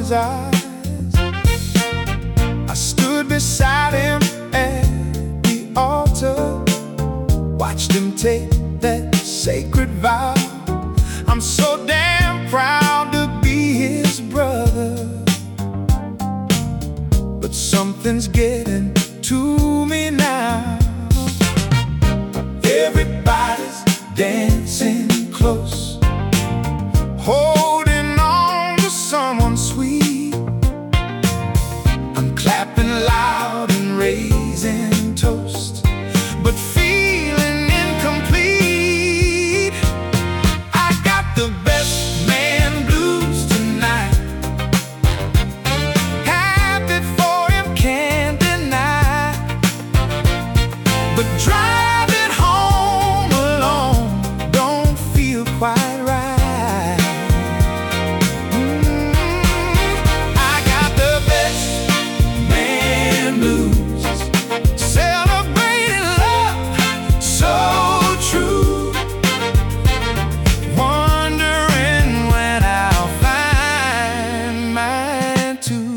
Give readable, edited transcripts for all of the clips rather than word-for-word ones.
his eyes. I stood beside him at the altar, watched him take that sacred vow. I'm so damn proud to be his brother, but something's getting to me now. Everybody's dancing close, holding on to someone sweet. I'm clapping loud and raising toast, but feeling incomplete. I got the best man blues tonight. Happy for him, can't deny, but driving home alone don't feel quite right. I got the best man blues, celebrating love so true, wondering when I'll find mine too.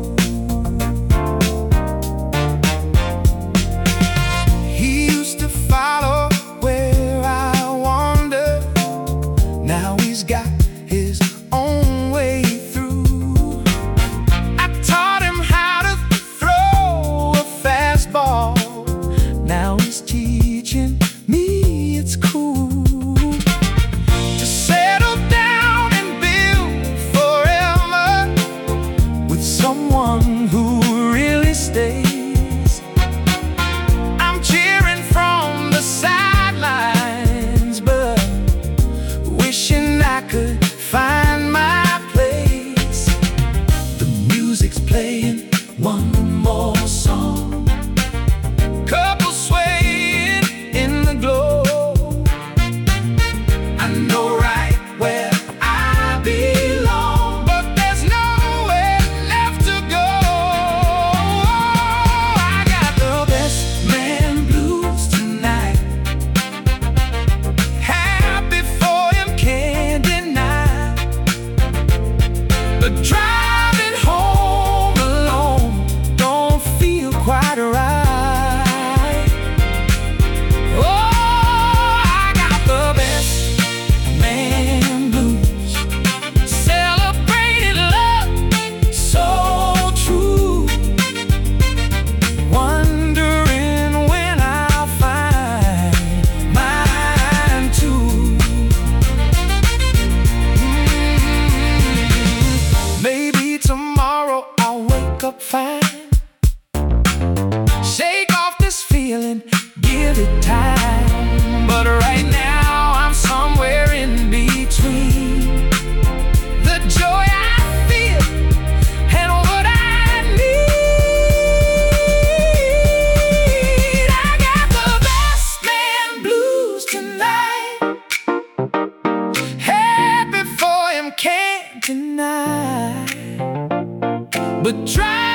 He used to follow where I wander. Now he's got his own way through. I taught him how to throw a fastball. Now he's teaching me it's cool to settle down and build forever with someone who really stays. I'm cheering from the sidelines, but wishing I could find my place. The music's playing one more song, couple swaying in the glow. I know right where I belong, but there's nowhere left to go. I got the best man blues tonight. Happy for him, can't deny, but driving home alone don't feel quite right. Oh, I got the best man blues, celebrating love so true, wondering when I'll find mine too. Maybe tomorrow I'll wake up fine, shake off this feeling, give it time. But right now I'm somewhere in between the joy I feel and what I need. I got the best man blues tonight. Happy for him, can't deny, but try